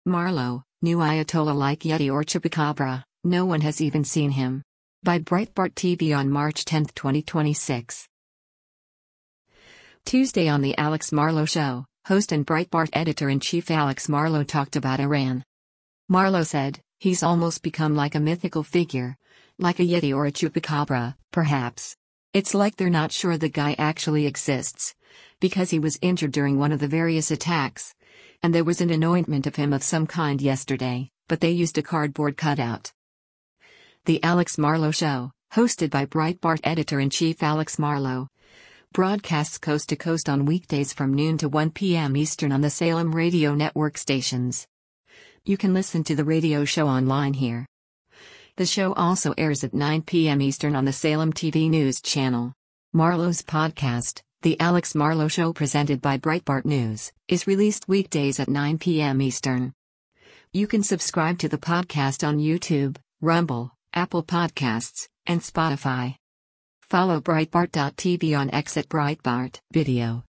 Marlow, new Ayatollah like Yeti or Chupacabra, no one has even seen him. By Breitbart TV on March 10, 2026. Tuesday on The Alex Marlow Show, host and Breitbart editor-in-chief Alex Marlow talked about Iran. Marlow said, "He's almost become like a mythical figure. Like a Yeti or a Chupacabra, perhaps. It's like they're not sure the guy actually exists. Because he was injured during one of the various attacks. And there was an anointment of him of some kind yesterday, but they used a cardboard cutout." The Alex Marlow Show, hosted by Breitbart editor-in-chief Alex Marlow, broadcasts coast to coast on weekdays from noon to 1 p.m. Eastern on the Salem radio network stations. You can listen to the radio show online here. The show also airs at 9 p.m. Eastern on the Salem TV News channel. Marlow's podcast, The Alex Marlow Show presented by Breitbart News, is released weekdays at 9 p.m. Eastern. You can subscribe to the podcast on YouTube, Rumble, Apple Podcasts, and Spotify. Follow Breitbart.tv on X at Breitbart Video.